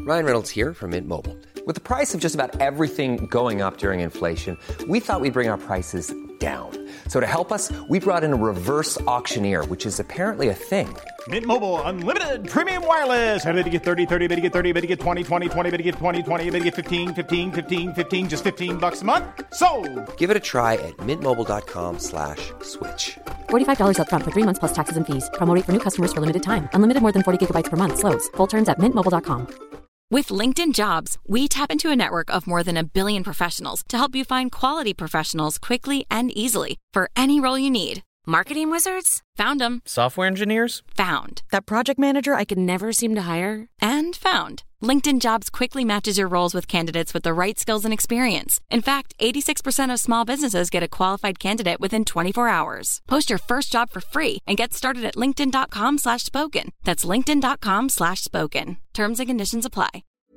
Ryan Reynolds here from Mint Mobile. With the price of just about everything going up during inflation, we thought we'd bring our prices down. So to help us, we brought in a reverse auctioneer, which is apparently a thing. Mint Mobile Unlimited Premium Wireless. How to get 30, 30, bit to get 30, bit to get 20, 20, 20, bit to get 20, 20, bit to get 15, 15, 15, 15, just $15 a month? Sold! Give it a try at mintmobile.com/switch. $45 up front for 3 months plus taxes and fees. Promo rate for new customers for limited time. Unlimited more than 40 gigabytes per month. Slows full terms at mintmobile.com. With LinkedIn Jobs, we tap into a network of more than 1 billion professionals to help you find quality professionals quickly and easily for any role you need. Marketing wizards? Found them. Software engineers? Found. That project manager I could never seem to hire? And found. LinkedIn Jobs quickly matches your roles with candidates with the right skills and experience. In fact, 86% of small businesses get a qualified candidate within 24 hours. Post your first job for free and get started at linkedin.com/spoken. That's linkedin.com/spoken. Terms and conditions apply.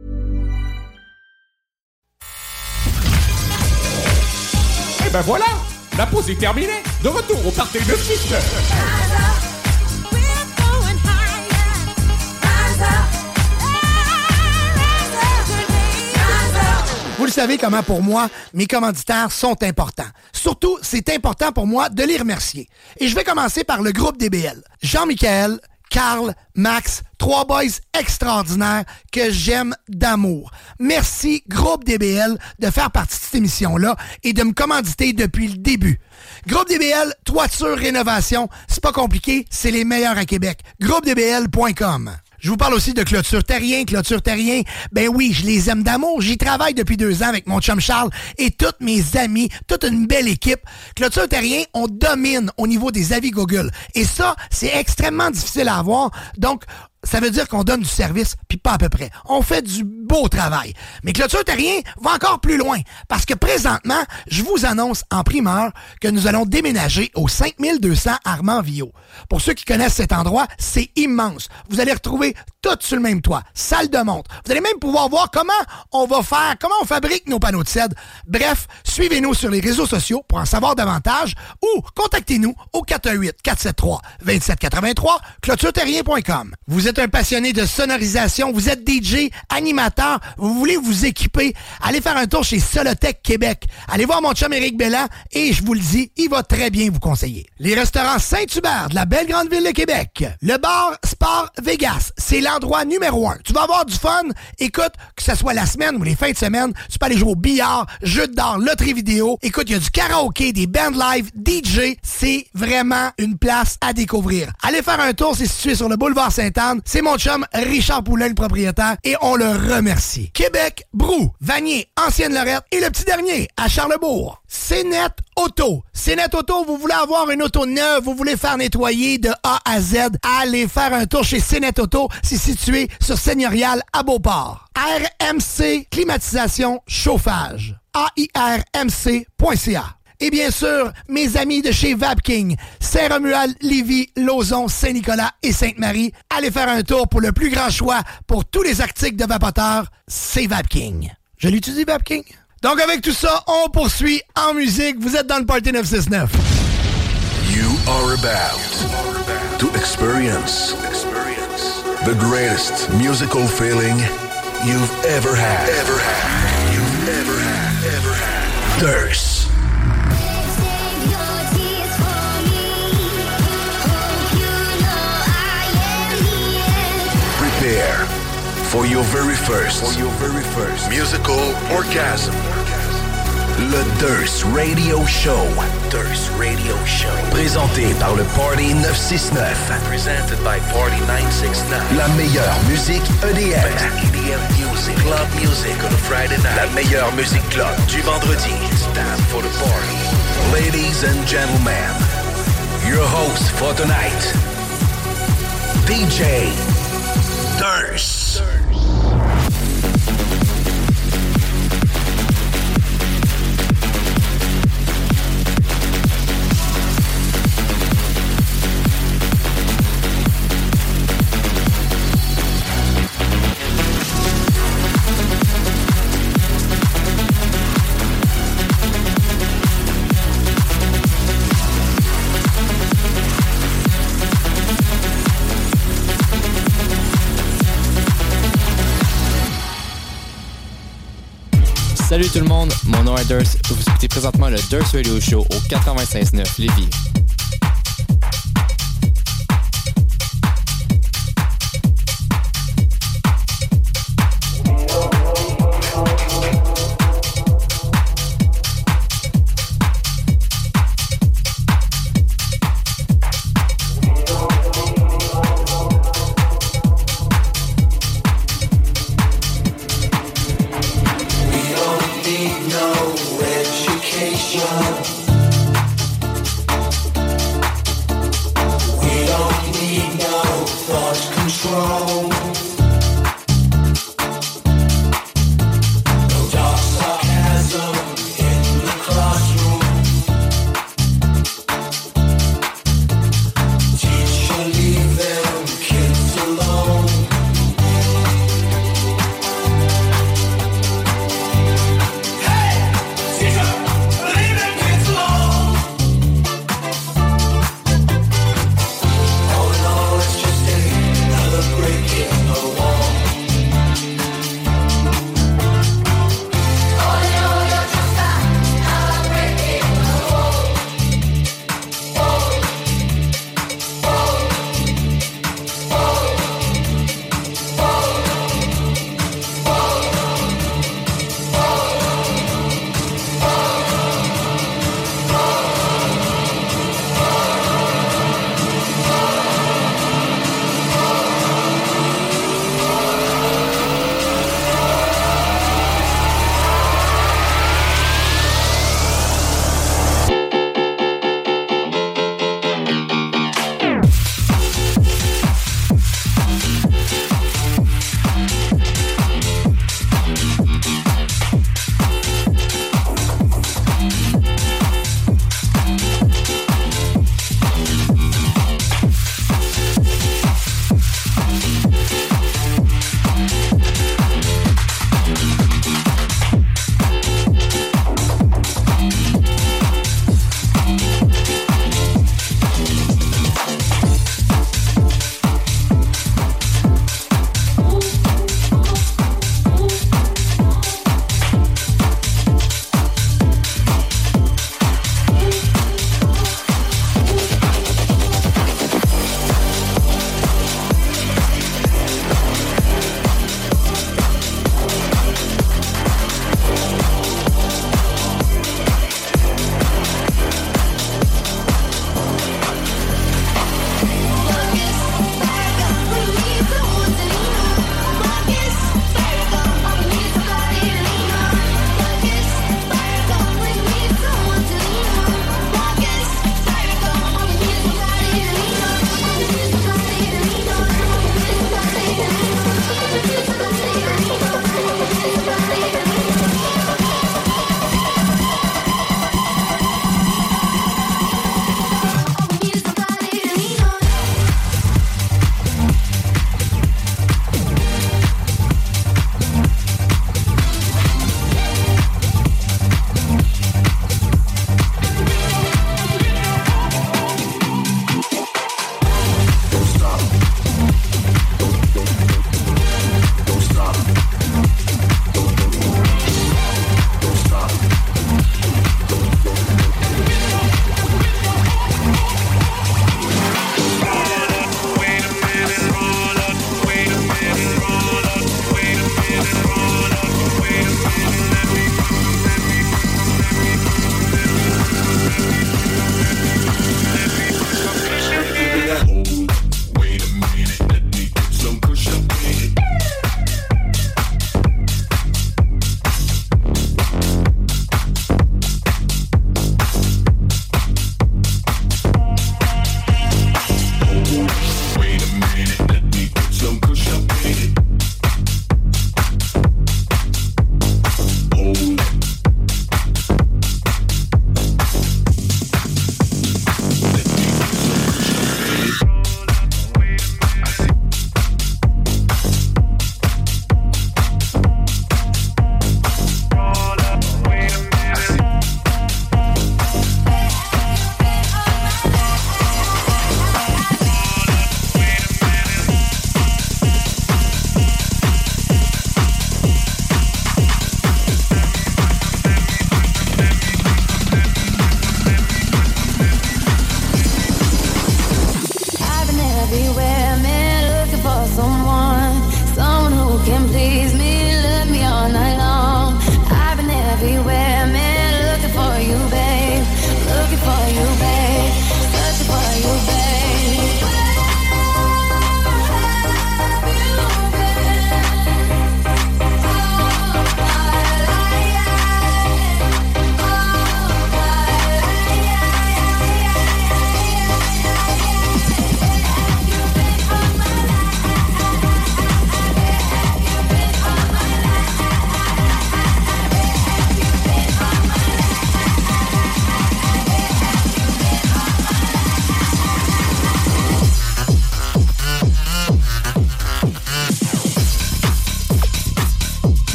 Et ben voilà! La pause est terminée! De retour au party de 6. Vous le savez comment, pour moi, mes commanditaires sont importants. Surtout, c'est important pour moi de les remercier. Et je vais commencer par le groupe DBL. Jean-Michel, Carl, Max, 3 boys extraordinaires que j'aime d'amour. Merci, groupe DBL, de faire partie de cette émission-là et de me commanditer depuis le début. Groupe DBL, toiture, rénovation, c'est pas compliqué, c'est les meilleurs à Québec. GroupeDBL.com. Je vous parle aussi de Clôture Terrien. Clôture Terrien, ben oui, je les aime d'amour. J'y travaille depuis 2 ans avec mon chum Charles et tous mes amis, toute une belle équipe. Clôture Terrien, on domine au niveau des avis Google. Et ça, c'est extrêmement difficile à avoir. Donc, ça veut dire qu'on donne du service, puis pas à peu près. On fait du beau travail. Mais Clôture Terrien va encore plus loin, parce que présentement, je vous annonce en primeur que nous allons déménager au 5200 Armand-Villot. Pour ceux qui connaissent cet endroit, c'est immense. Vous allez retrouver tout sur le même toit, salle de montre. Vous allez même pouvoir voir comment on fabrique nos panneaux de cèdre. Bref, suivez-nous sur les réseaux sociaux pour en savoir davantage ou contactez-nous au 418-473-2783, clôtureterrien.com. Vous êtes un passionné de sonorisation, vous êtes DJ, animateur, vous voulez vous équiper, allez faire un tour chez Solotech Québec. Allez voir mon chum Éric Belland et je vous le dis, il va très bien vous conseiller. Les restaurants Saint-Hubert de la belle grande ville de Québec. Le bar Sport Vegas, c'est l'endroit numéro 1. Tu vas avoir du fun. Écoute, que ce soit la semaine ou les fins de semaine, tu peux aller jouer au billard, jeux d'art, loterie vidéo. Écoute, il y a du karaoké, des bands live, DJ. C'est vraiment une place à découvrir. Allez faire un tour, c'est situé sur le boulevard Sainte-Anne. C'est mon chum Richard Poulain, le propriétaire, et on le remercie. Québec, Brou, Vanier, Ancienne-Lorette et le petit dernier, à Charlebourg. CNET Auto. CNET Auto, vous voulez avoir une auto neuve, vous voulez faire nettoyer de A à Z, allez faire un tour chez CNET Auto. C'est situé sur Seigneurial à Beauport. RMC, climatisation, chauffage. AIRMC.ca. Et bien sûr, mes amis de chez Vapking, Saint-Romuald, Lévis, Lauson, Saint-Nicolas et Sainte-Marie, allez faire un tour pour le plus grand choix pour tous les articles de vapoteurs, c'est Vapking. Je l'utilise, Vapking? Donc avec tout ça, on poursuit en musique. Vous êtes dans le Party 969. You are about to experience the greatest musical feeling you've ever had. Thirst. Prepare for your very first musical orgasm. Le Thirst Radio Show. Thirst Radio Show. Présenté par le Party 969. Presented by Party 969. La meilleure musique EDM. EDM music. Club music on a Friday night. La meilleure musique club du vendredi. It's time for the party. Ladies and gentlemen, your host for tonight, DJ Thirst. Salut tout le monde, mon nom est Durst. Vous écoutez présentement le Durst Radio Show au 96.9 Lévis. No education.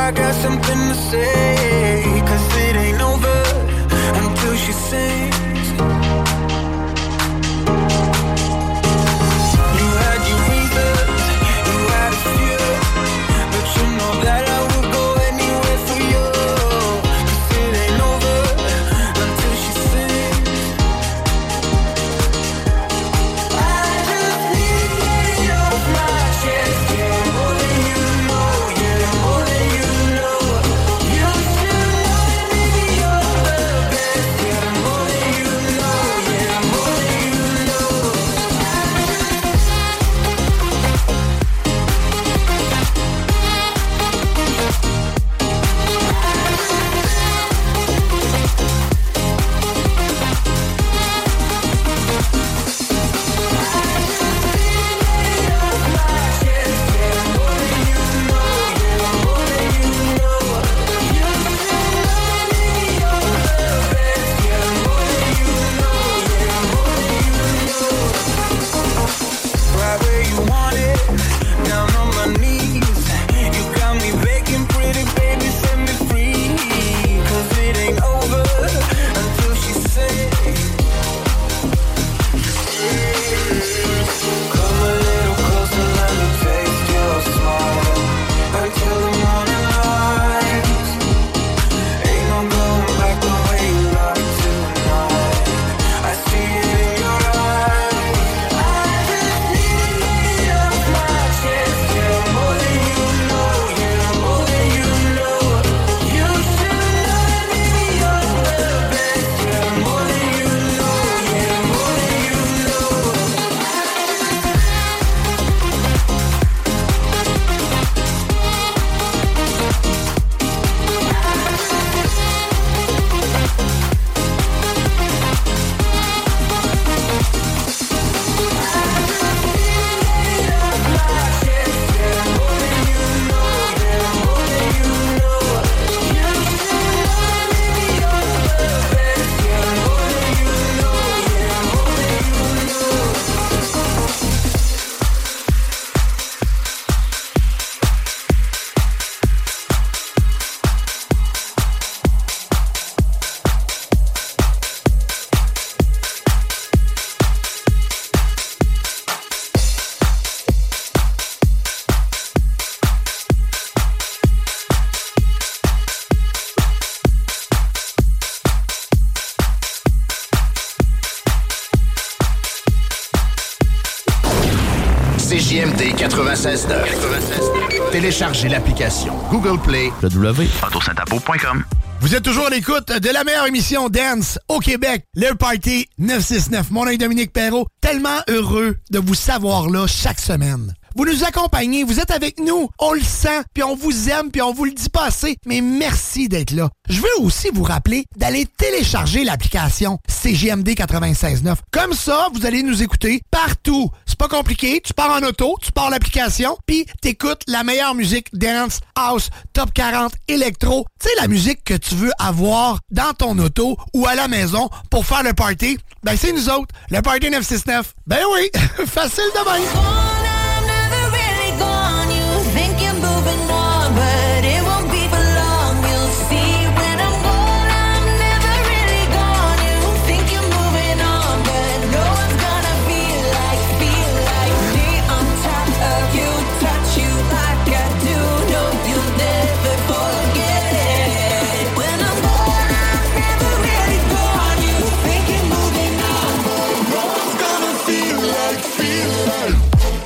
I got something to say, 'cause it ain't over until she sings. You had your reasons, you had a few, but you know that I would go anywhere for you. 'Cause it ain't over until she sings. I just need to get it off my chest, yeah, more than you know, yeah, more than you know. You should know that baby you're the best, yeah, more than you know, yeah, more than you know. Right where you want it, down on my knees. You got me begging, pretty baby, set me free. 'Cause it ain't over until she says. Come a little closer, let me taste your smile. Until the morning light. Ain't no going back the way you like tonight. I see it in your eyes. I just need to get it off my chest, yeah, more than you know, yeah, more than you know. You should know that baby you're the best, yeah, more than you know, yeah, more than you know. CJMD 96.9. Téléchargez l'application Google Play, www.autosaintapo.com. Vous êtes toujours à l'écoute de la meilleure émission Dance au Québec, le Party 969. Mon nom est Dominique Perrault, tellement heureux de vous savoir là chaque semaine. Vous nous accompagnez, vous êtes avec nous, on le sent, puis on vous aime, puis on vous le dit pas assez, mais merci d'être là. Je veux aussi vous rappeler d'aller télécharger l'application CJMD 96.9. Comme ça, vous allez nous écouter partout. C'est pas compliqué, tu pars en auto, tu pars l'application, puis t'écoutes la meilleure musique dance, house, top 40, électro. Tu sais, la musique que tu veux avoir dans ton auto ou à la maison pour faire le party, ben c'est nous autres, le Party 969. Ben oui, facile de même. Feel like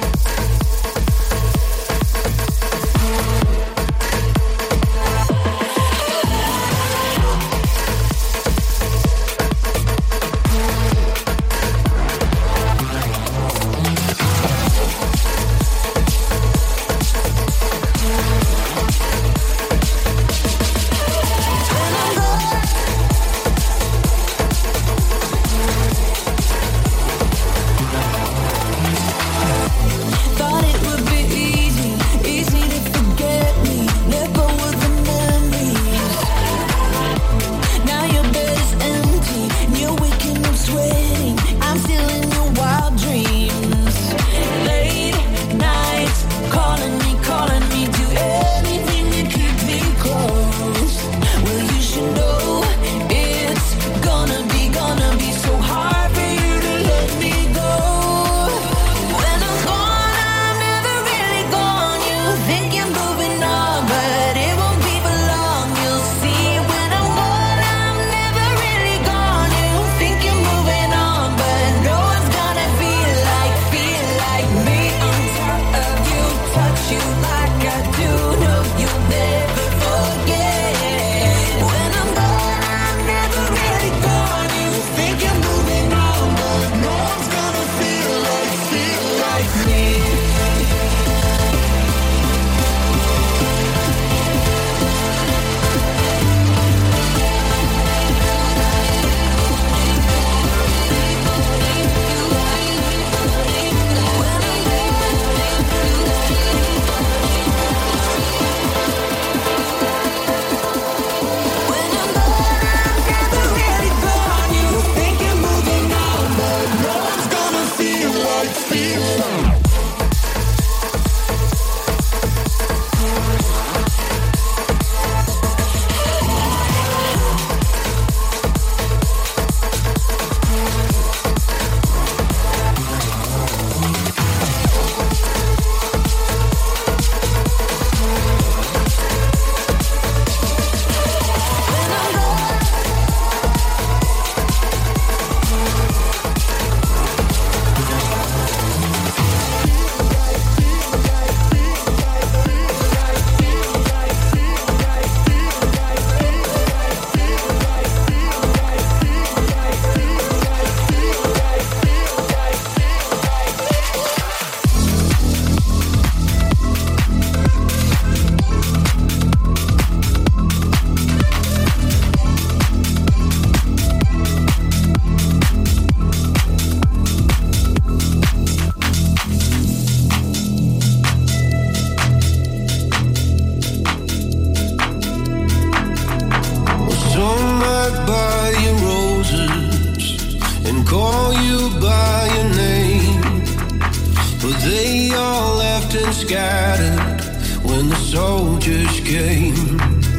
scattered when the soldiers came.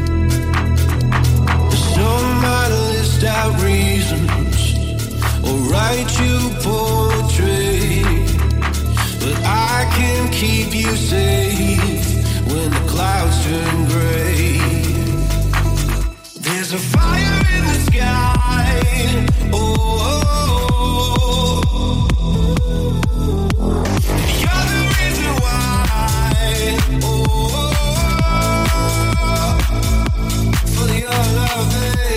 Some might list out reasons or write you poetry, but I can keep you safe when the clouds turn gray. There's a fire in the sky. Oh, you're the reason why. Oh, for your love,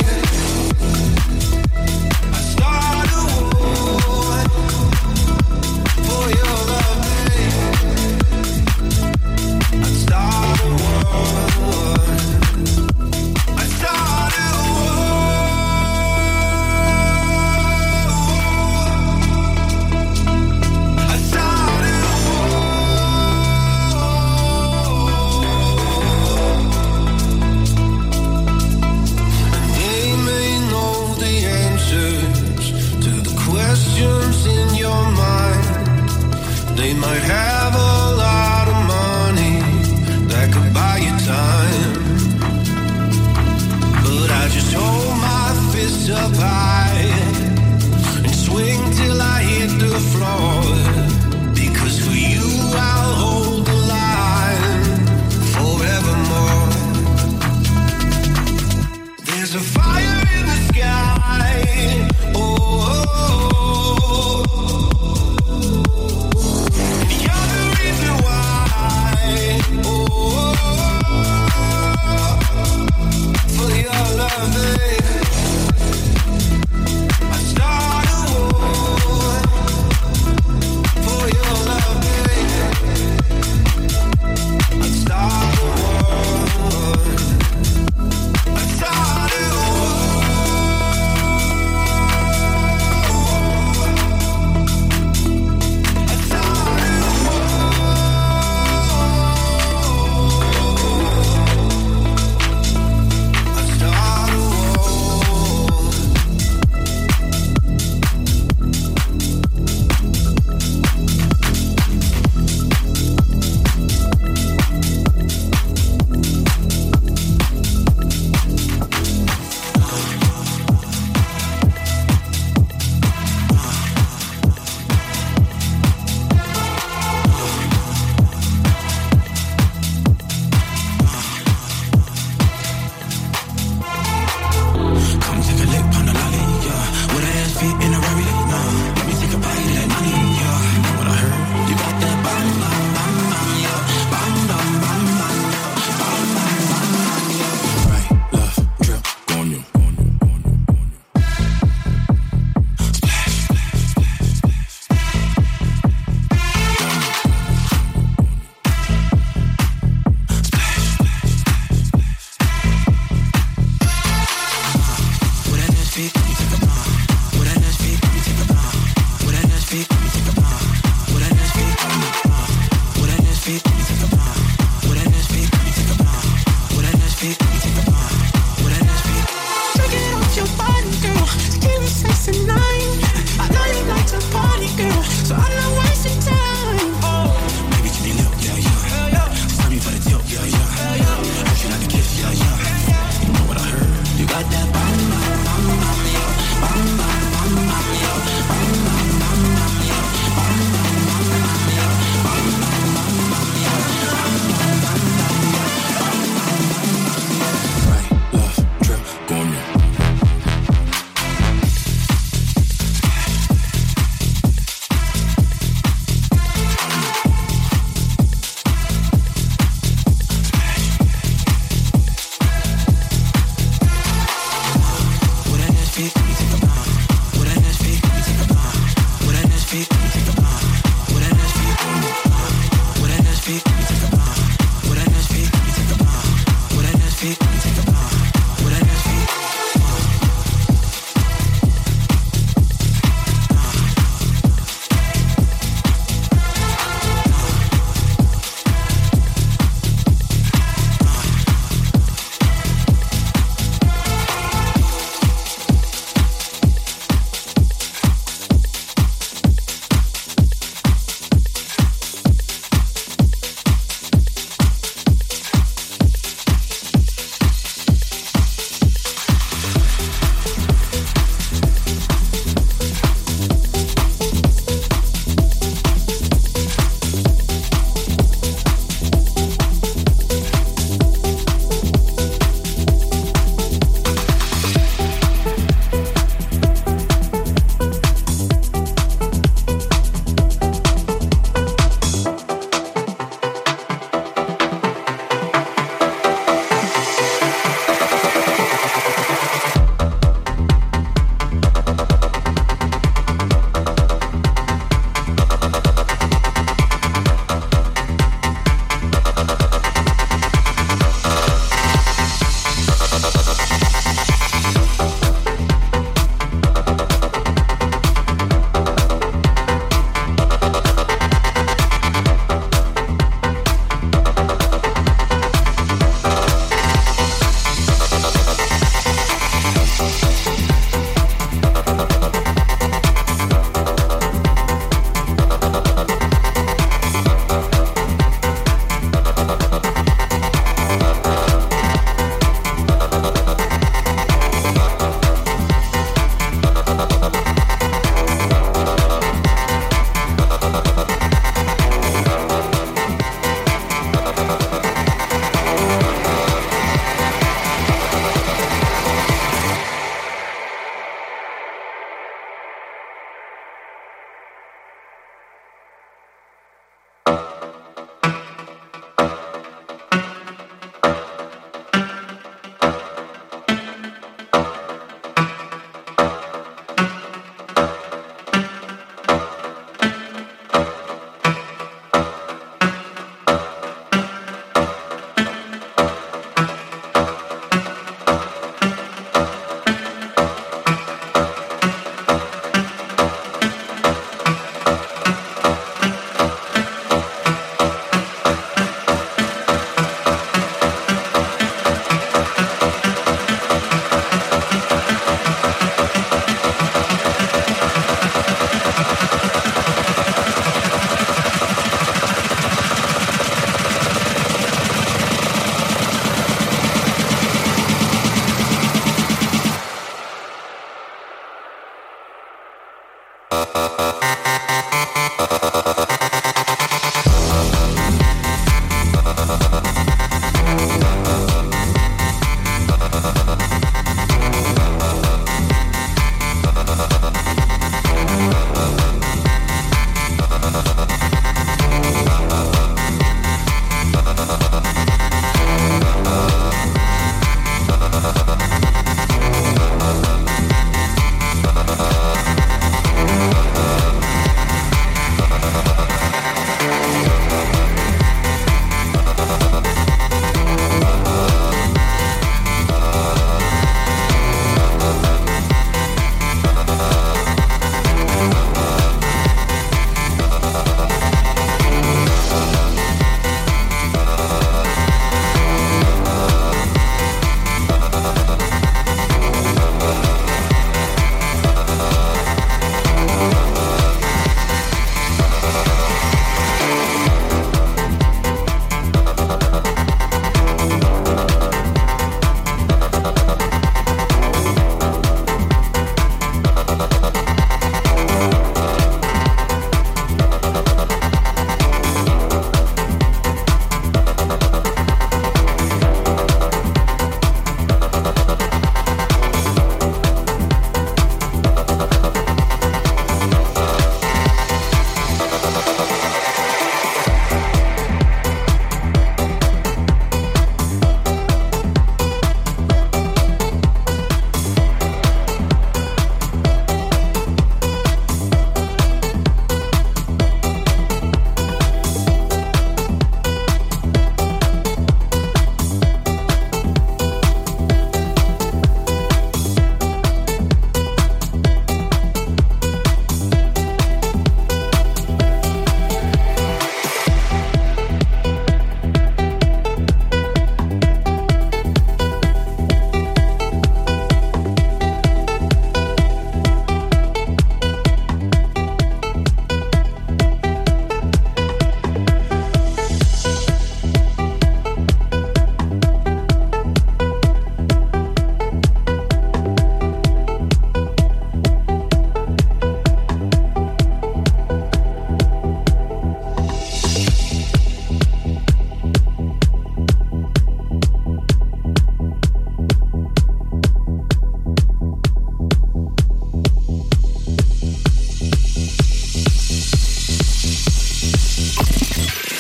I start a war. For your love, I start a war. I start a in your mind. They might have a lot of money that could buy you time, but I just hold my fists up high and swing till I hit the floor, because for you I'll hold the line forevermore. There's a fire in the sky. Oh, you're the reason why. Oh, for your love, I start a war. For your love, I start a war. I start a war.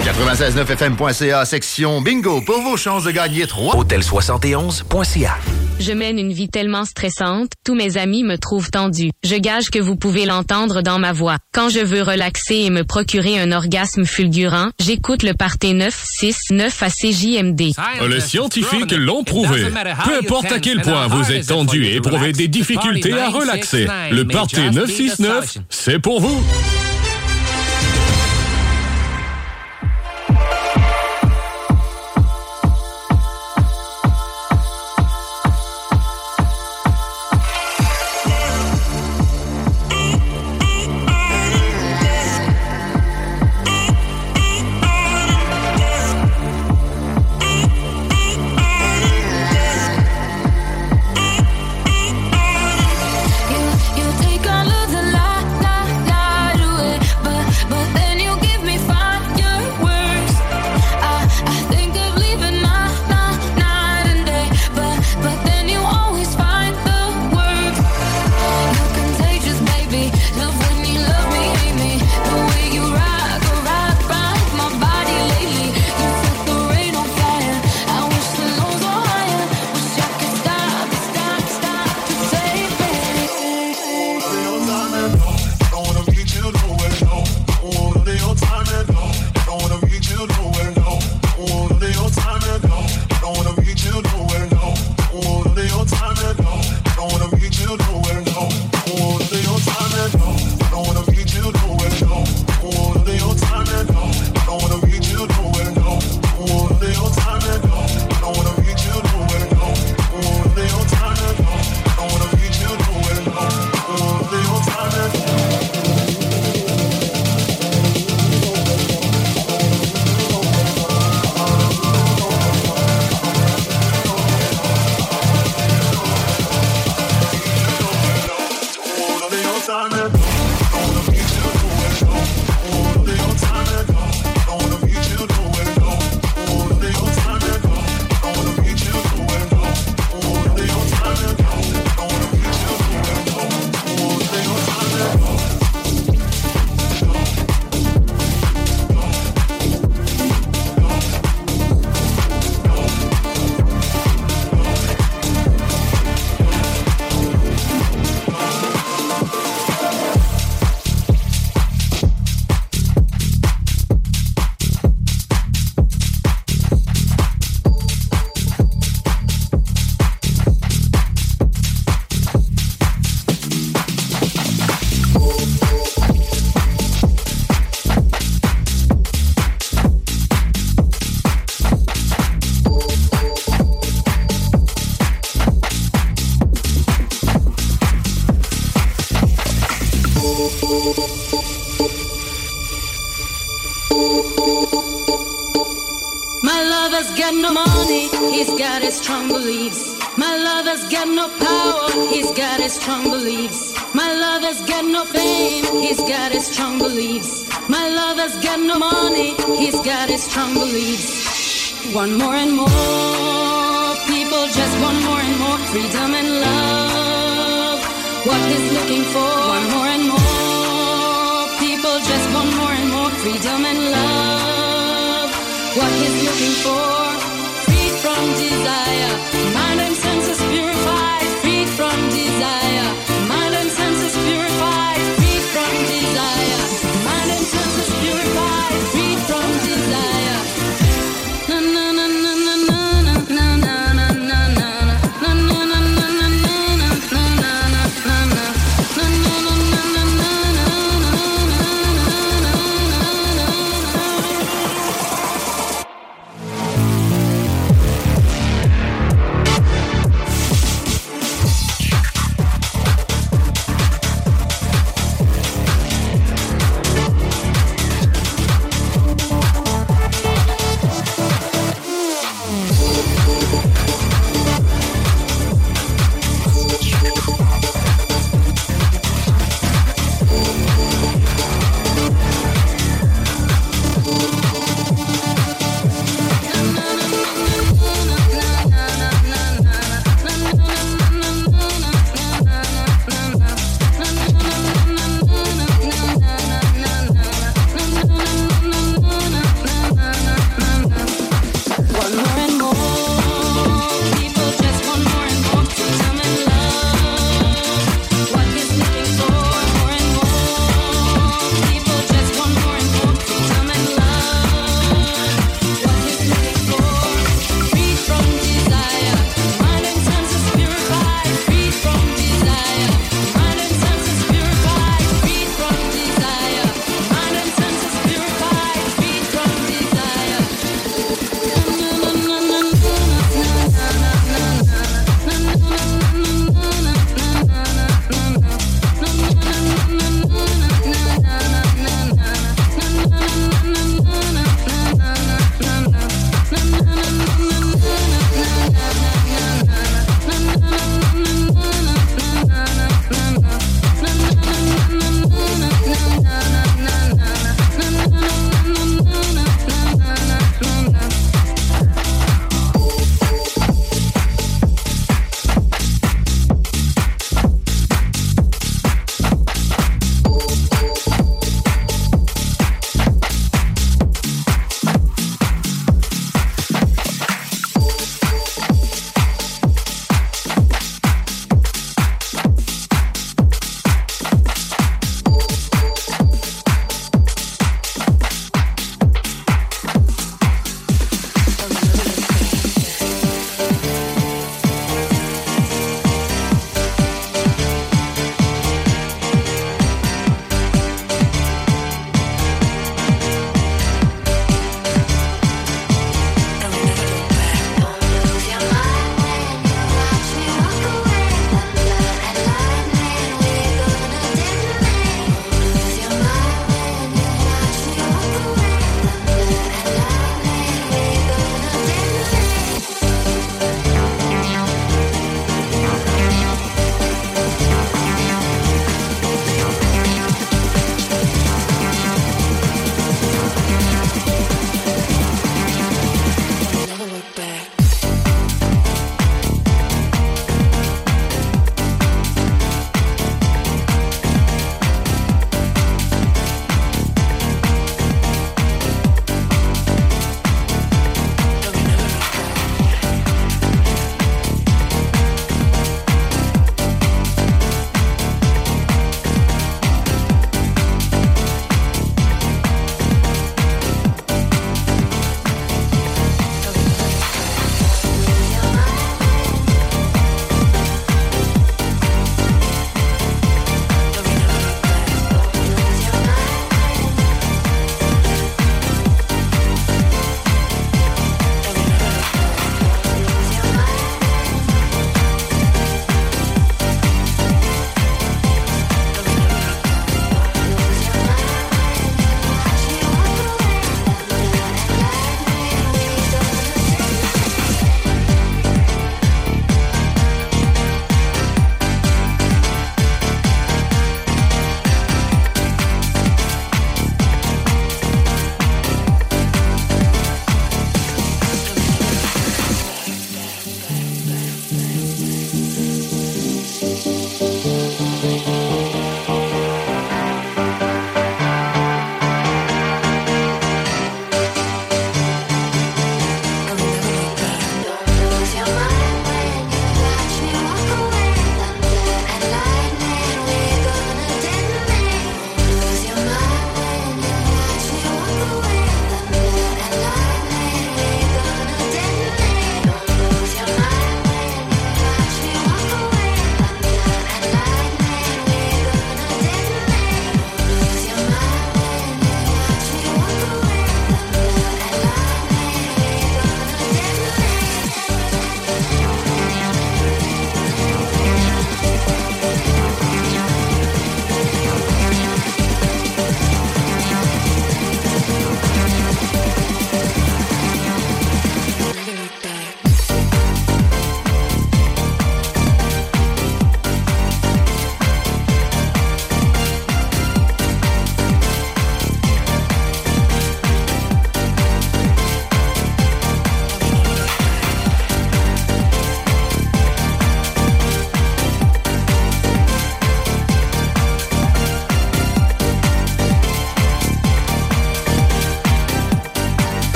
969fm.ca, section bingo, pour vos chances de gagner 3. Hôtel71.ca. Je mène une vie tellement stressante, tous mes amis me trouvent tendue. Je gage que vous pouvez l'entendre dans ma voix. Quand je veux relaxer et me procurer un orgasme fulgurant, j'écoute le Party 969 à CJMD. Les scientifiques l'ont prouvé. Peu importe à quel point vous êtes tendu et éprouvez des difficultés à relaxer, le Party 969, c'est pour vous. My lover's got no money, he's got his strong beliefs. My lover's got no power, he's got his strong beliefs. My lover's got no fame, he's got his strong beliefs. My lover's got no money, he's got his strong beliefs. Want more and more, people just want more and more freedom and love. What he's looking for, want more and more, people just want more and more freedom and love. What he's looking for, freed from desire, mind and senses purified, freed from desire, mind and senses purified, freed from desire, mind and senses purified, freed from desire. Na na na na na na na na na na na na na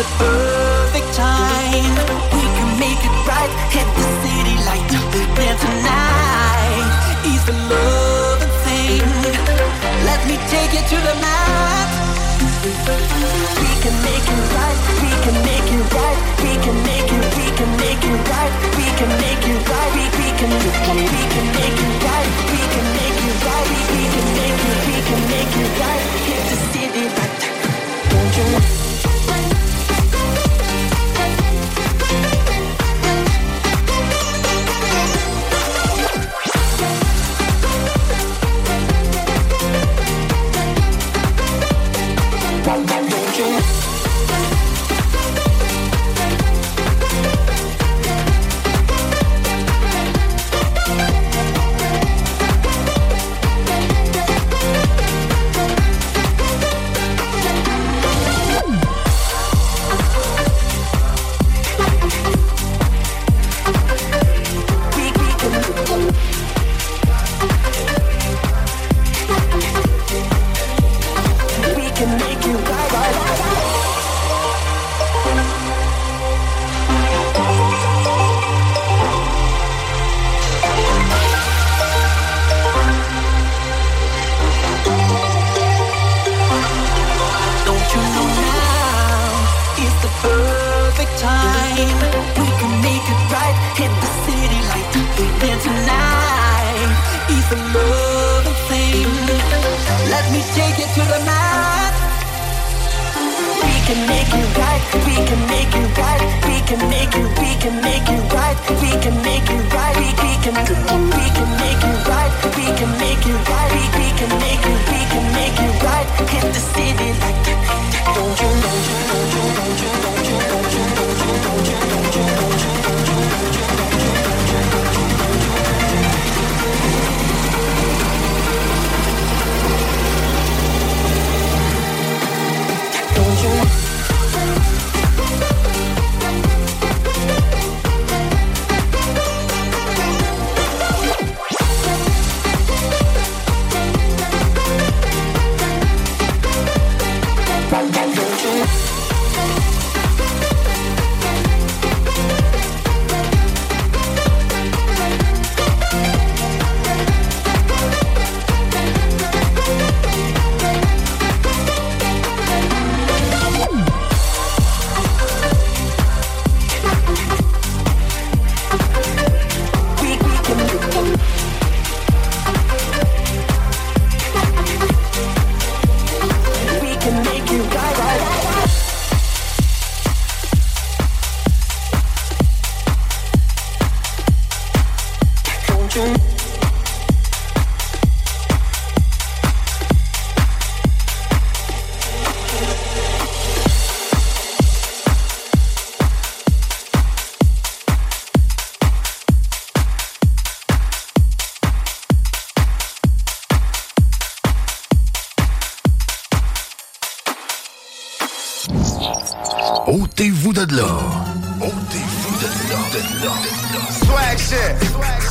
the perfect time. We can make it right, hit the city light. Then tonight, ease the love and thing. Let me take you to the mat. We can make it right, we can make it right, we can make it right, we can make it right, we can make it right, we can make it right, we can make it right, we can make it right, hit the city right. Don't you know? Ôtez-vous de là. Ôtez-vous de là. Swag shit.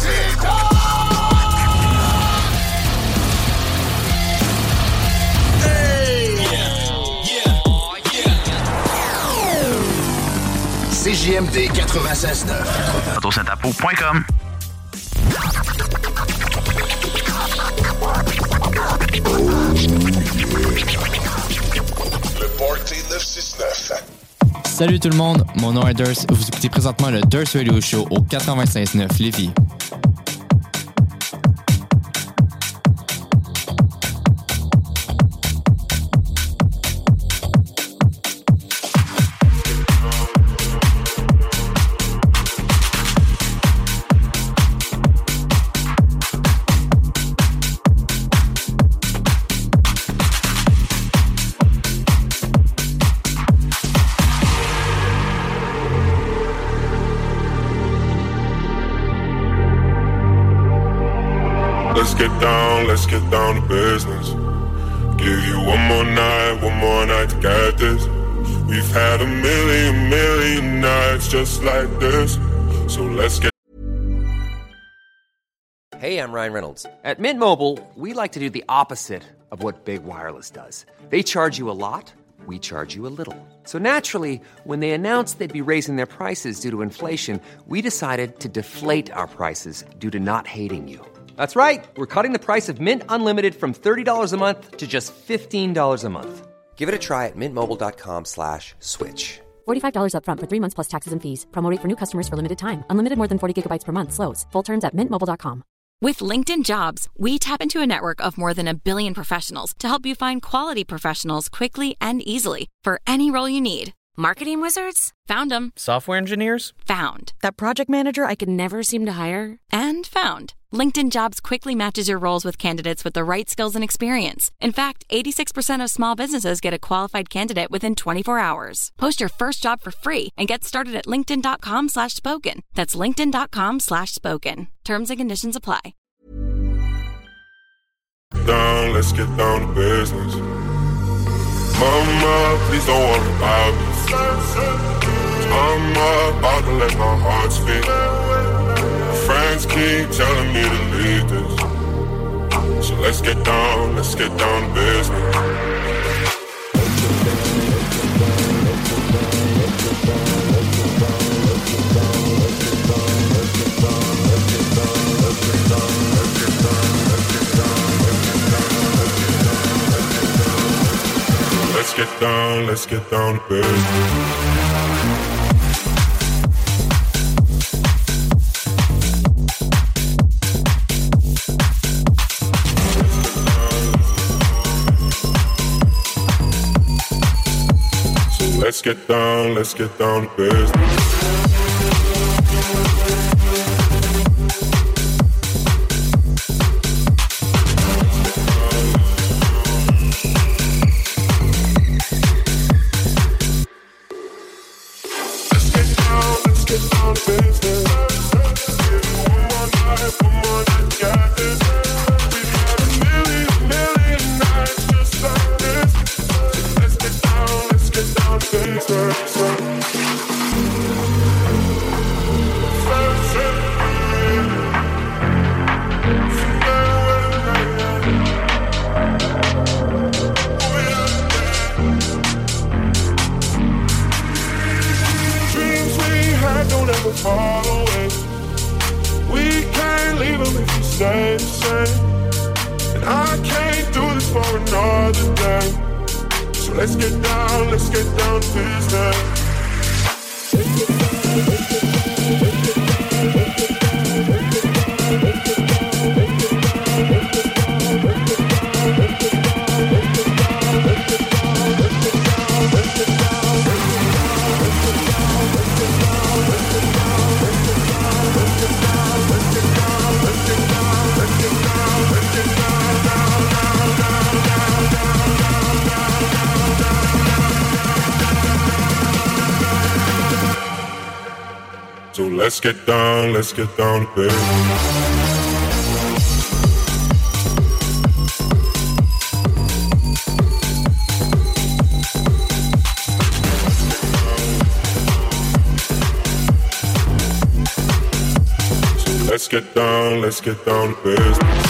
CJMD 96.9. Autosyntapo.com. Le Party 969. Salut tout le monde, mon nom est Durst. Vous écoutez présentement le Durst Radio Show au 95.9 Lévis. Let's get down to business. Give you one more night to get this. We've had a million nights just like this. So let's get. Hey, I'm Ryan Reynolds. At Mint Mobile, we like to do the opposite of what Big Wireless does. They charge you a lot. we charge you a little. So naturally, when they announced they'd be raising their prices due to inflation, we decided to deflate our prices due to not hating you. That's right. We're cutting the price of Mint Unlimited from $30 a month to just $15 a month. Give it a try at mintmobile.com/switch. $45 up front for 3 months plus taxes and fees. Promo rate for new customers for limited time. Unlimited more than 40 gigabytes per month. Slows full terms at mintmobile.com. With LinkedIn Jobs, we tap into a network of more than 1 billion professionals to help you find quality professionals quickly and easily for any role you need. Marketing wizards? Found them. Software engineers? Found. That project manager I could never seem to hire? And found. LinkedIn Jobs quickly matches your roles with candidates with the right skills and experience. In fact, 86% of small businesses get a qualified candidate within 24 hours. Post your first job for free and get started at linkedin.com/spoken. That's linkedin.com/spoken. Terms and conditions apply. Let's get down to business. Mama, please don't worry about me. I'm about to let my heart speak. Friends keep telling me to leave this. So let's get down to business. Let's get down to business. Let's get down to business. Let's get down to business. Let's get down to business.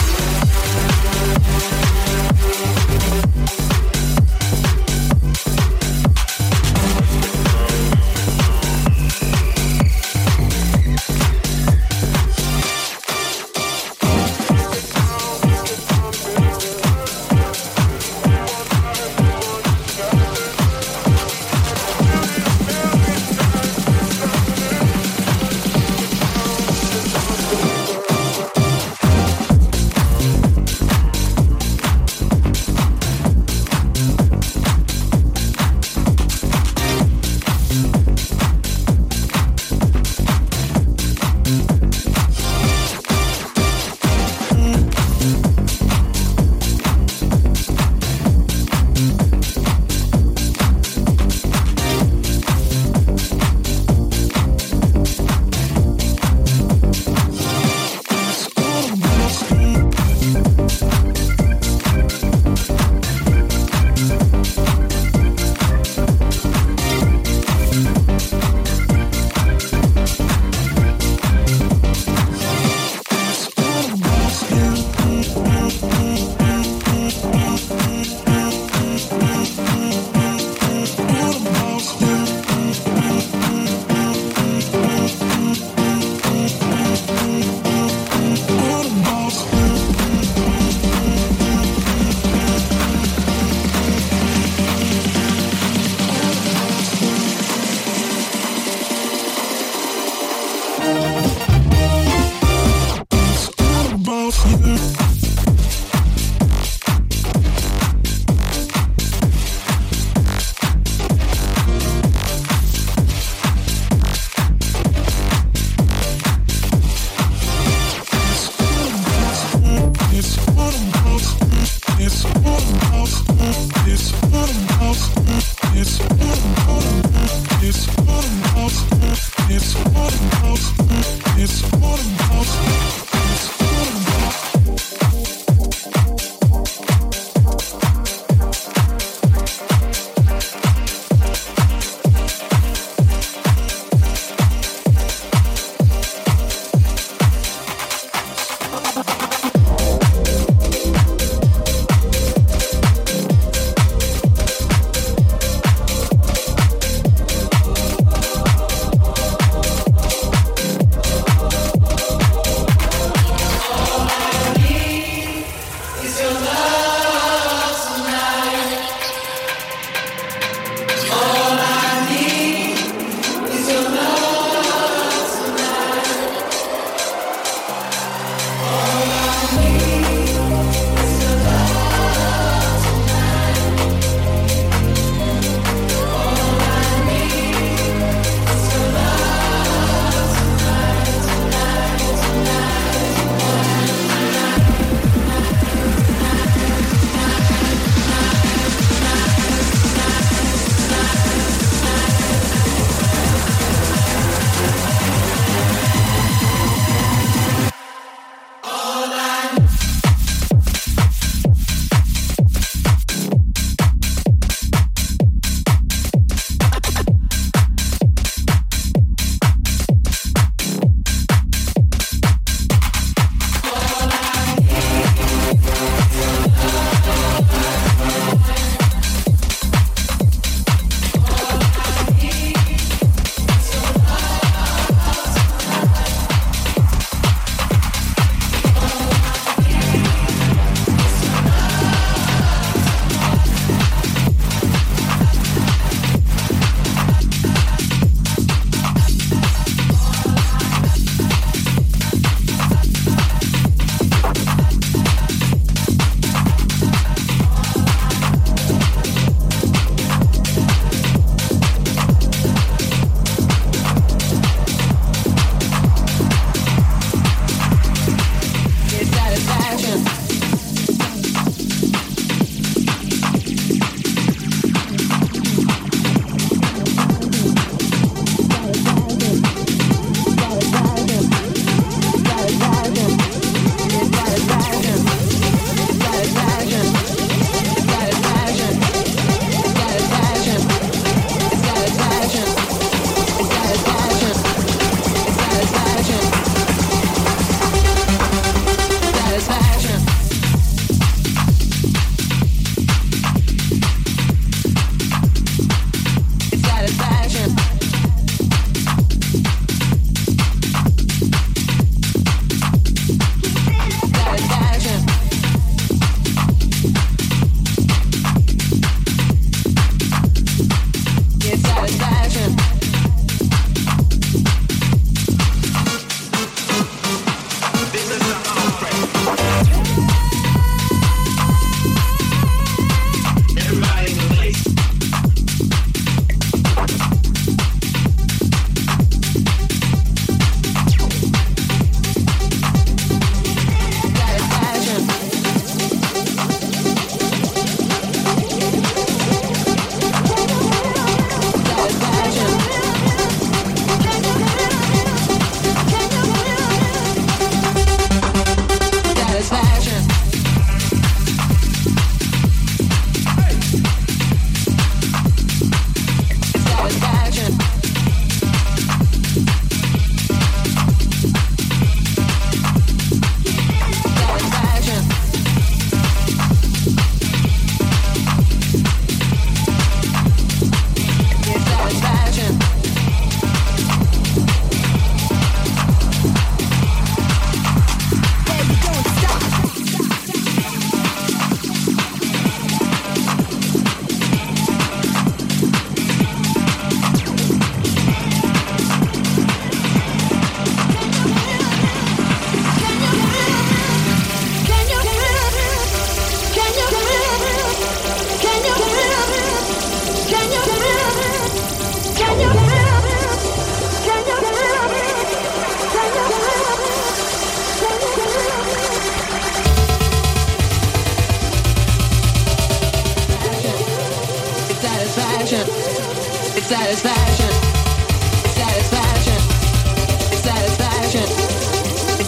satisfaction. It's satisfaction. It's satisfaction.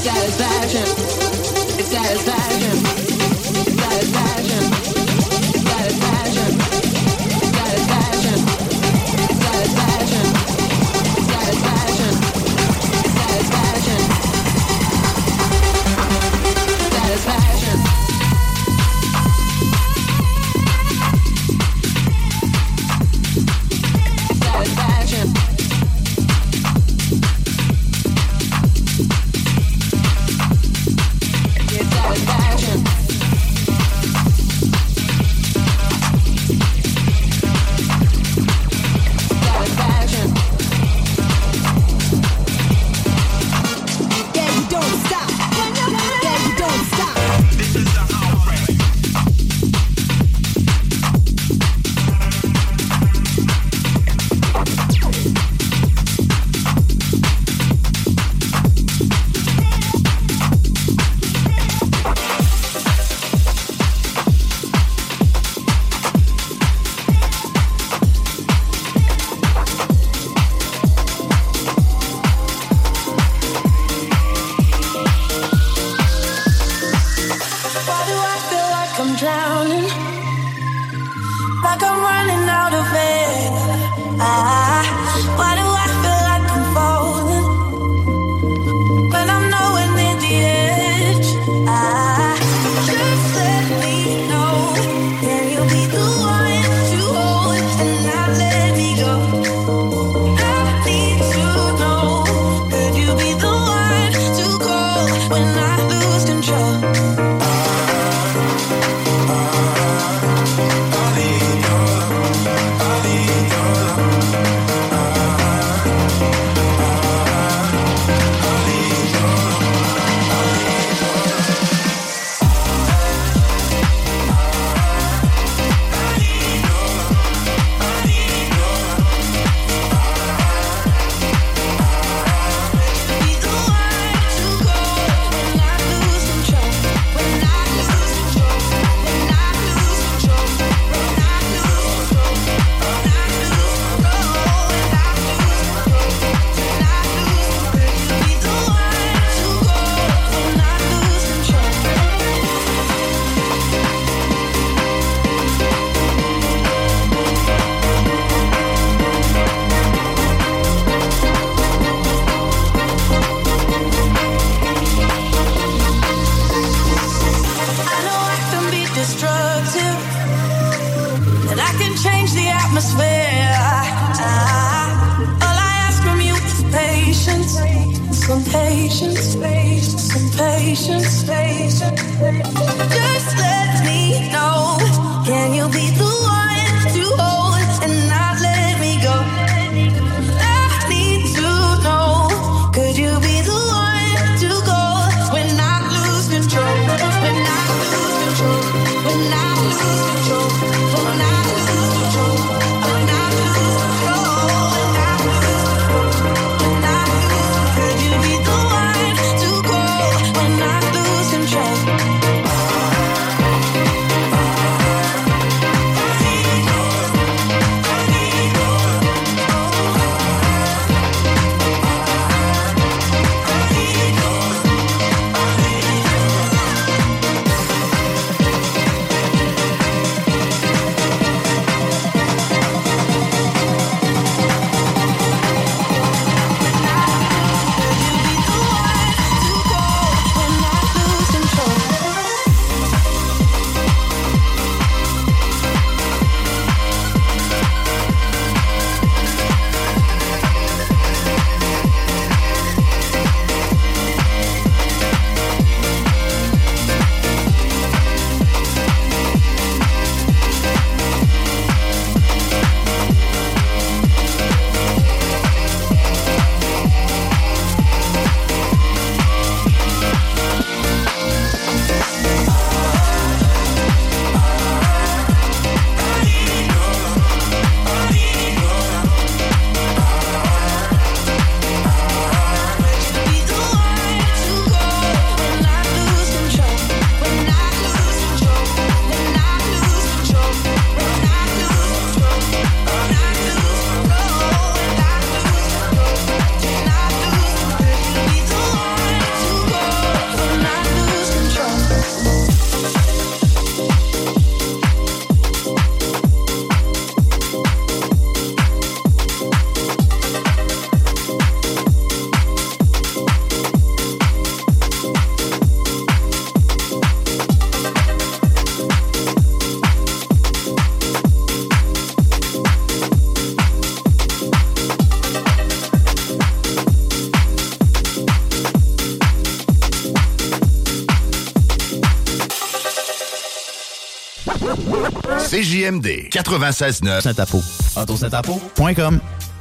CJMD 96.9 Saint-Apo. AutoSaint-Apo.com.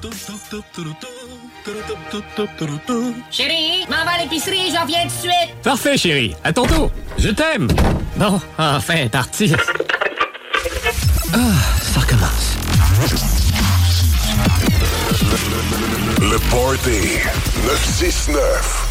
Chérie, m'en va à l'épicerie, j'en viens tout de suite. Parfait, chérie. À ton tour. Je t'aime. Bon, enfin, parti. Ça recommence. Le Party 969.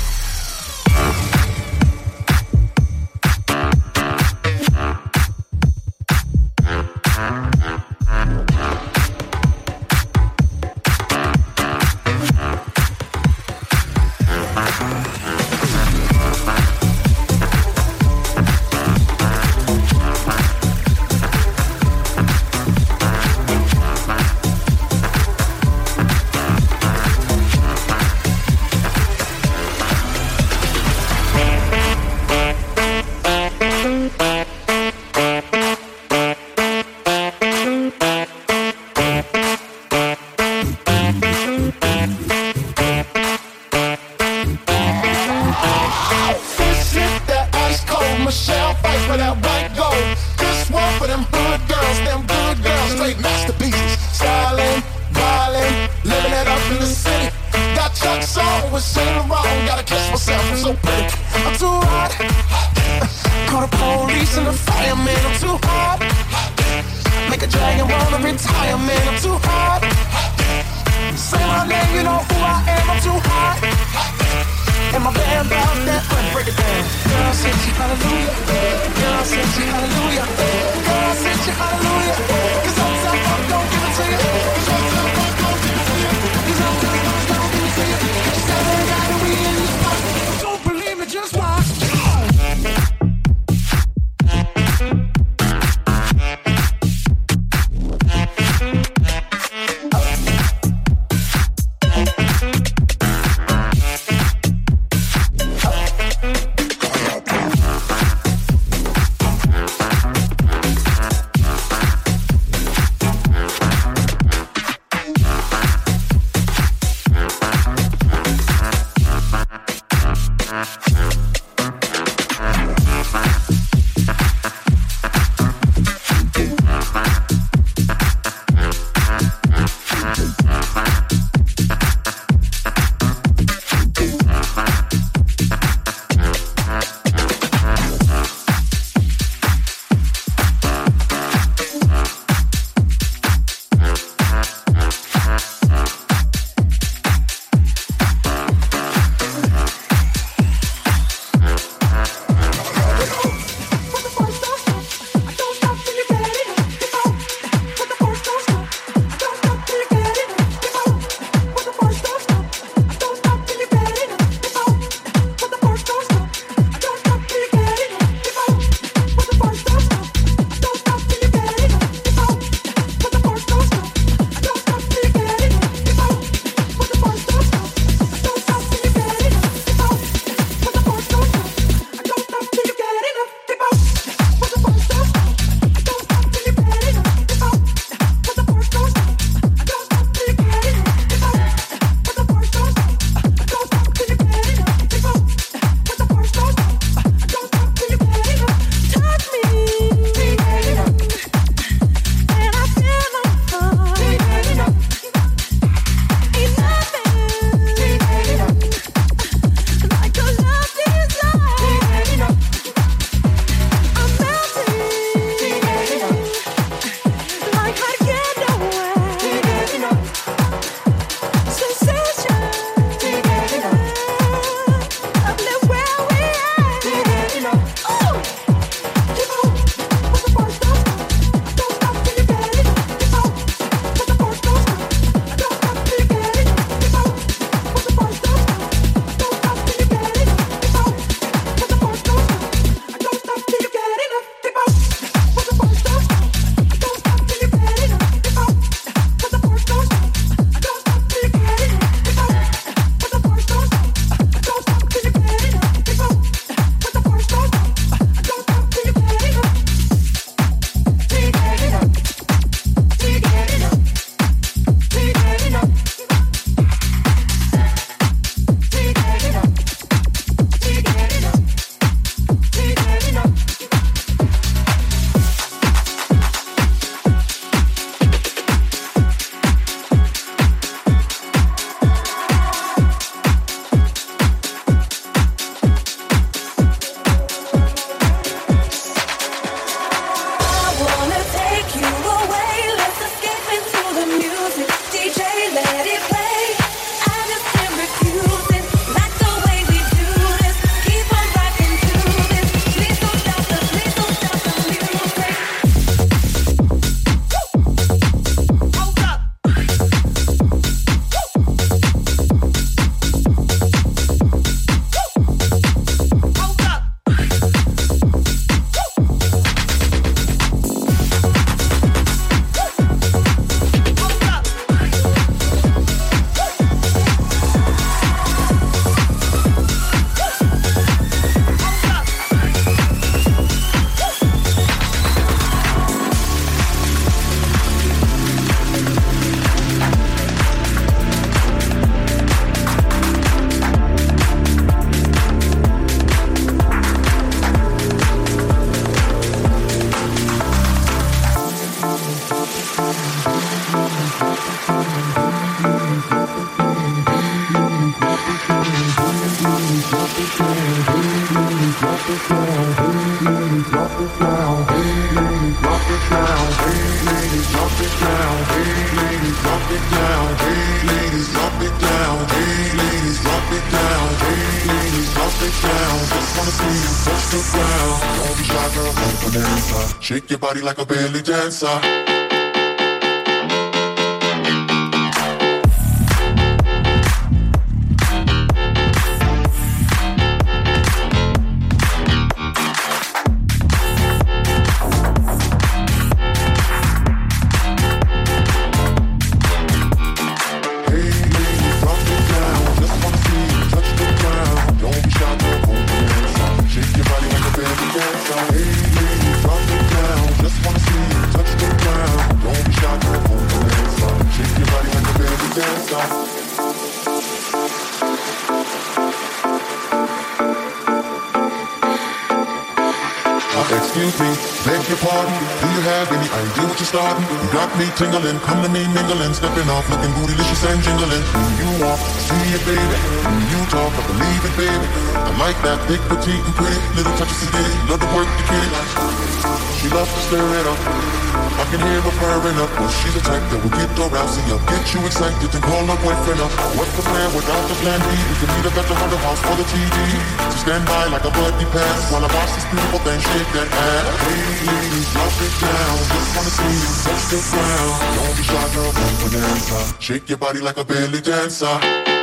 Shake your body like a belly dancer. Excuse me, beg your pardon. Do you have any idea what you're starting? You got me tingling, come to me mingling, stepping off, looking bootylicious and jingling. When you walk, see it, baby. When you talk, I believe it, baby. I like that big, petite, and pretty little touches of ditty. Love to work the kitty. She loves to stir it up. I can hear her purring up. Well, she's a type that will get arousing up, get you excited and call her boyfriend up. What's the plan without the plan B? We can meet up at the Hunter House for the TV. So stand by like a buddy pass while I watch this beautiful thing shake that ass. Ladies, drop it down. Just wanna see you touch the ground. Don't be shy, girl, go bonanza. Shake your body like a belly dancer.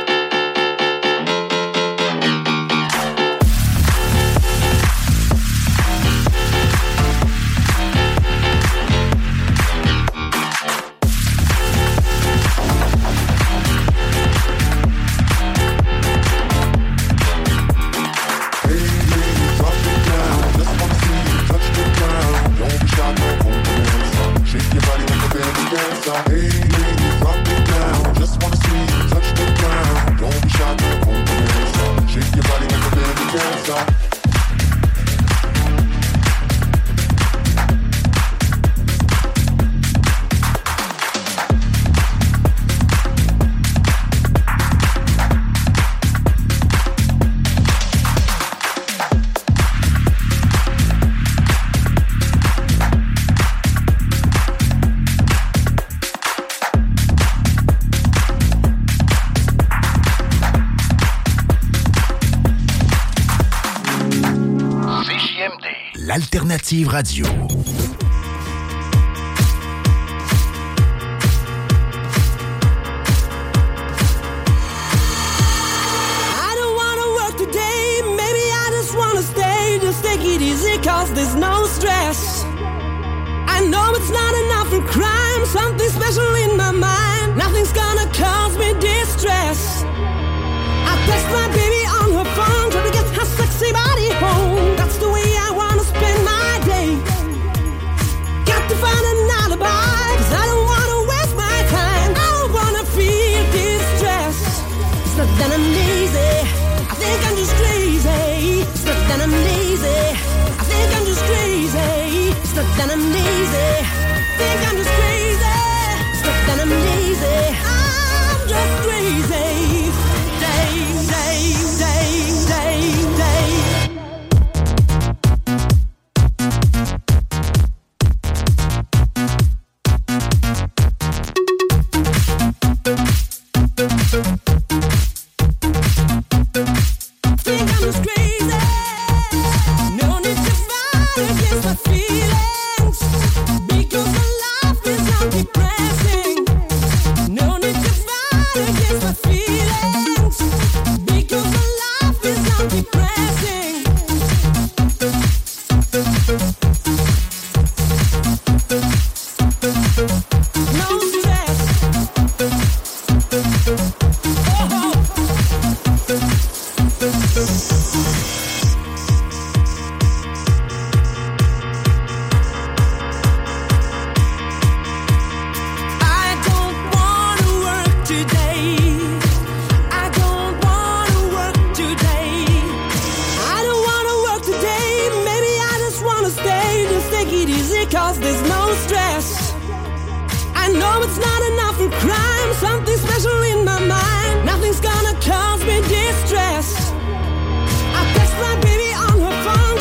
L'Alternative Radio. Take it easy, cause there's no stress. I know it's not enough for crime. Something special in my mind. Nothing's gonna cause me distress. I text my baby on her phone, trying to get her sexy body home. That's the way I wanna spend my day. Got to find an alibi, cause I don't wanna waste my time. I don't wanna feel distress. It's not that I'm lazy, I think I'm just crazy. It's not that I'm lazy, I think I'm just crazy. It's not that I'm lazy, I think I'm just crazy. It's not that I'm lazy, I'm just crazy. Day, day, day, day, day. Think I'm just crazy. No need to fight against my feelings, because my life is not depressing. No need to fight against my feelings, because my life is not depressing. No stress. Oh. I don't wanna work today. I don't wanna work today. I don't wanna work today. Maybe I just wanna stay. Just take it easy, cause there's no stress. I know it's not enough for crime. Something special in my mind. Nothing's gonna cause me distress. I text my baby on her phone,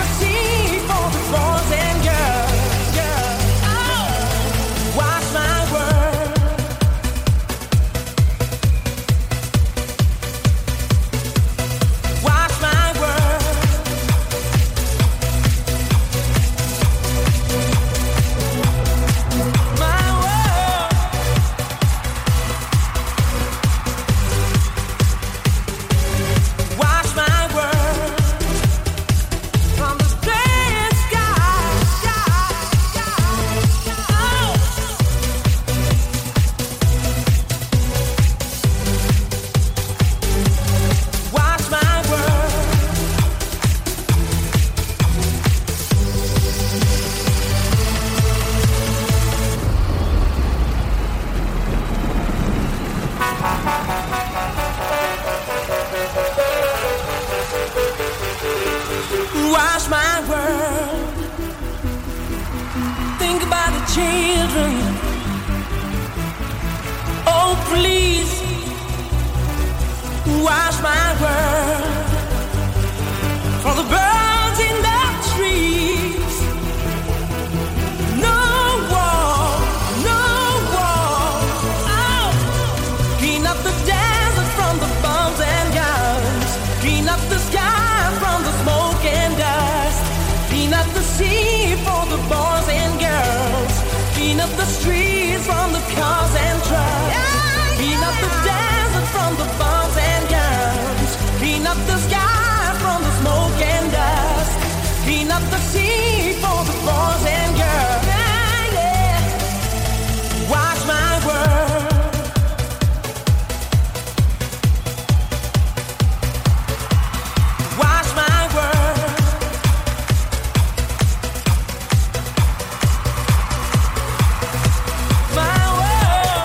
sea for the boys and girls. Watch my world. Watch my world. My world. Watch my world. From the straight sky. Watch my world. Watch my world. Think about the children. Oh, please. Watch my world. For the birds in the trees. No war, no war. Oh. Clean up the desert from the bombs and guns. Clean up the sky from the smoke and dust. Clean up the sea for the boys and girls. Clean up the streets from the cars and trucks. Clean up the desert from the bombs and guns. Clean up the sky from the smoke and dust. Clean up the sea for the boys and girls. Watch my world. Watch my world. My world.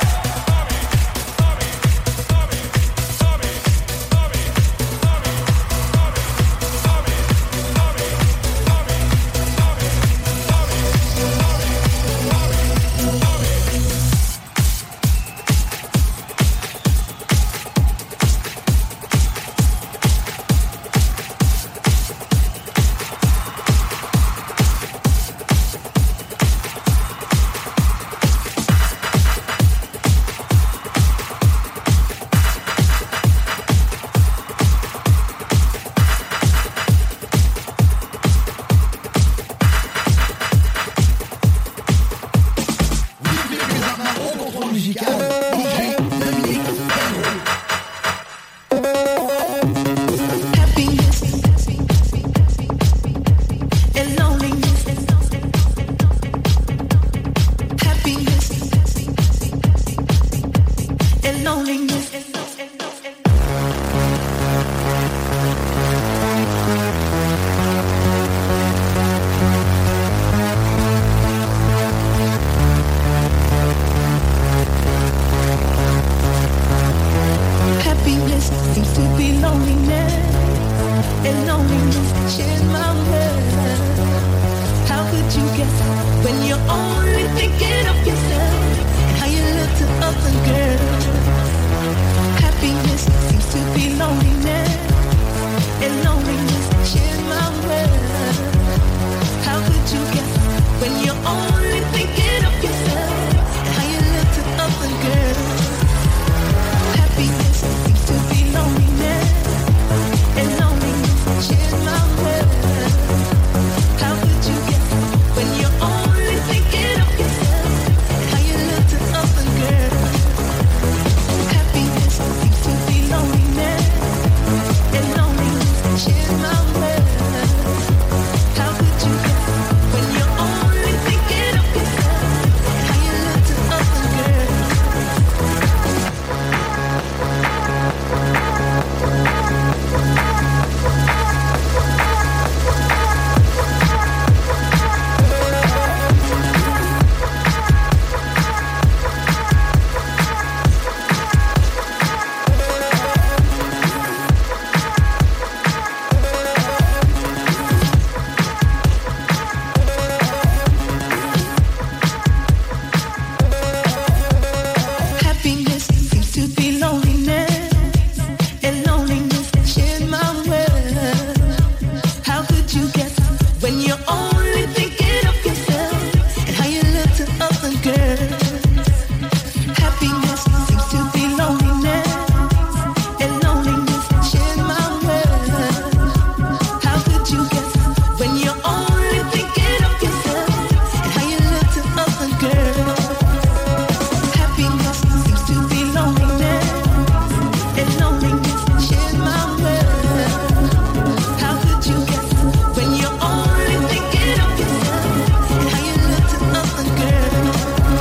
when you're only thinking of yourself and how you look to other girls. Happiness seems to be loneliness, and loneliness shares my world. How could you guess when you're only thinking of yourself and how you look to other girls? Happiness seems to be loneliness, and loneliness shares my world. How could you guess when you're only thinking of yourself and how you look to other girls?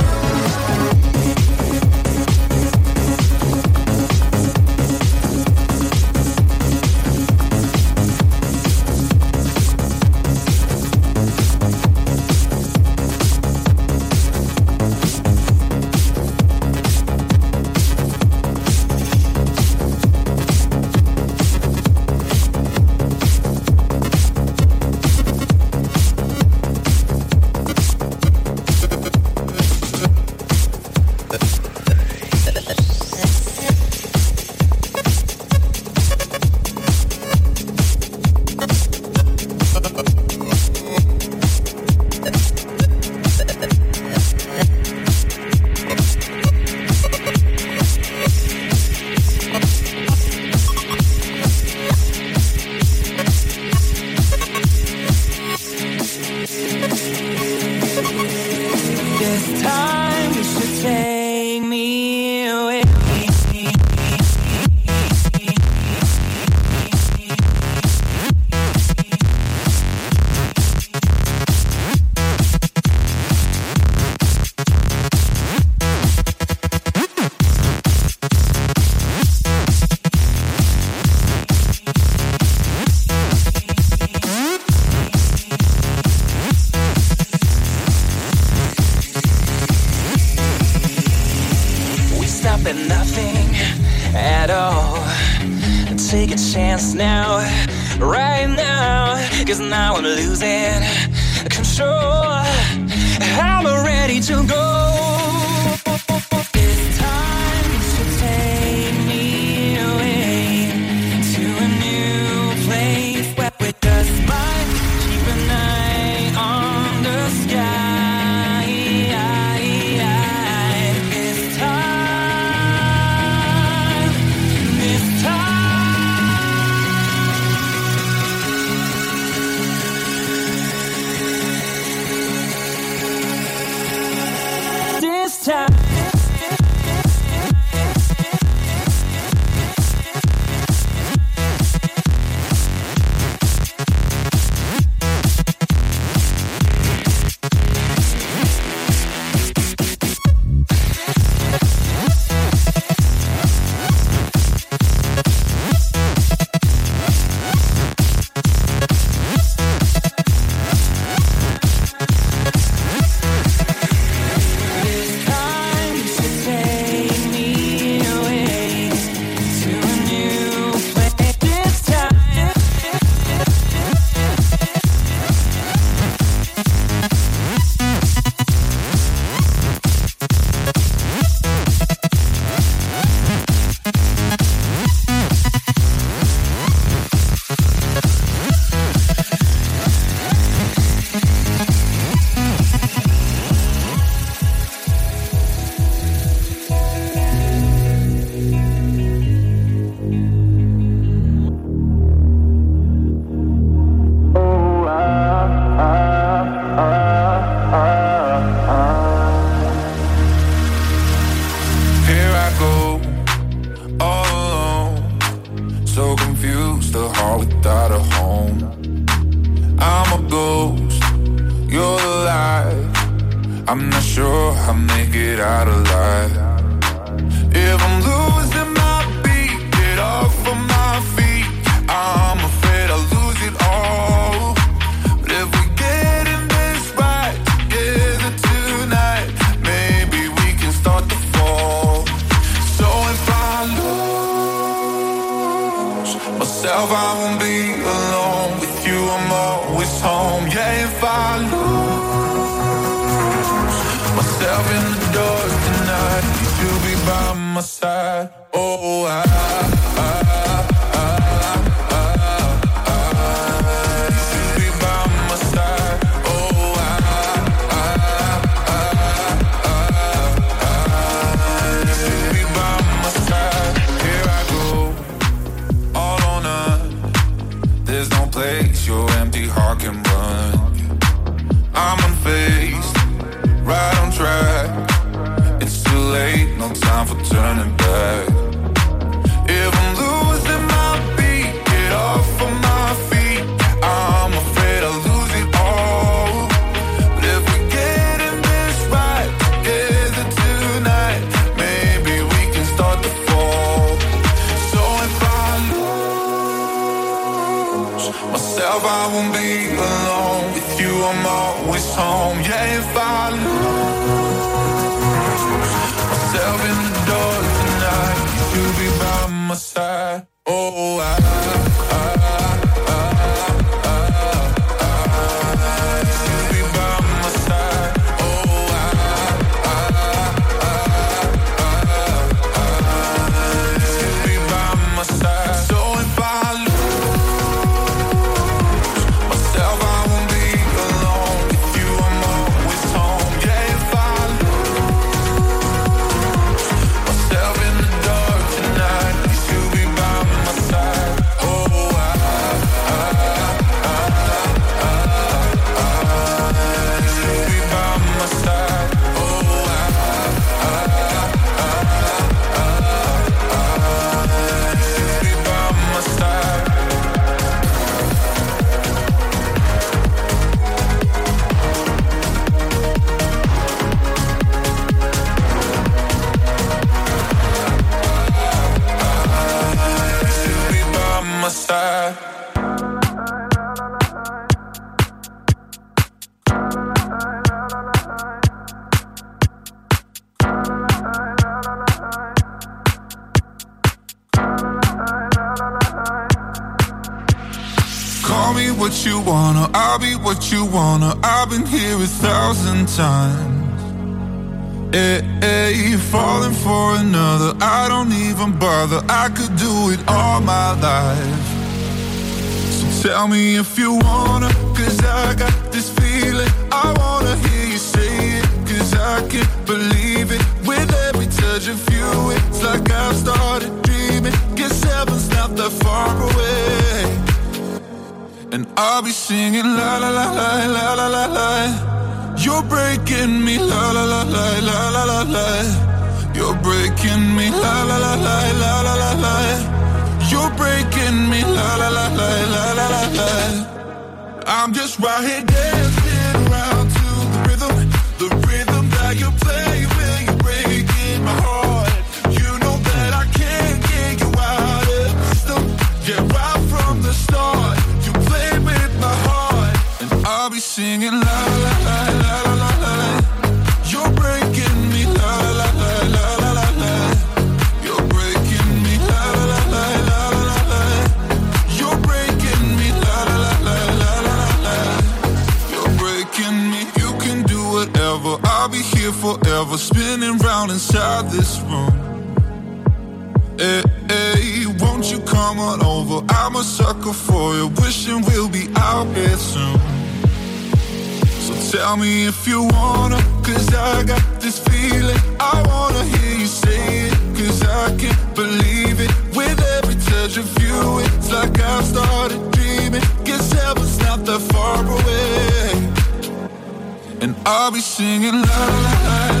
This time you should take me away. We stop at nothing at all. Take a chance now, right now, 'cause now I'm losing control. I'm ready to go. This time you should take me away to a new place where we just might keep an eye on the sky. This time, this time, this time. Here I go, all alone, so confused, a heart without a home. I'm a ghost, you're alive. I'm not sure I'll make it out alive. If I'm losing my beat, get off of my feet. I'm afraid I'll lose it all. But if we get in this right together tonight, maybe we can start to fall. So if I lose myself, I won't be alone. With you, I'm always home. Yeah, if I lose myself in the dark tonight, you'll be by my side. Oh, you'll be by my side. I'm always home. Yeah, if I lose myself in the dark tonight, you'll be by my side. Oh, you'll be by my side. Oh, you'll be by my side. So if I what you wanna, I'll be what you wanna. I've been here 1,000 times. Hey, falling for another, I don't even bother. I could do it all my life. So tell me if you wanna, cause I got this feeling. I wanna hear you say it, cause I can't believe it. With every touch of you, it's like I've started dreaming. Guess heaven's not that far away. And I'll be singing la la la la la la la la. You're breaking me la la la la la la la la. You're breaking me la la la la la la la la. You're breaking me la la la la la la la la. I'm just right here dancing around to the rhythm that you play when you're breaking my heart. You know that I can't get you out of the system. Yeah, right from the start. I'll be singing la la la la la la la. You're breaking me la la la la la la la. You're breaking me la la la la la la la. You're breaking me la la la la la la la. You're breaking me. You can do whatever. I'll be here forever, spinning round inside this room. Hey, won't you come on over? I'm a sucker for you, wishing we'll be out here soon. Tell me if you wanna, cause I got this feeling. I wanna hear you say it, cause I can't believe it. With every touch of you, it's like I've started dreaming. Guess heaven's not that far away. And I'll be singing la la la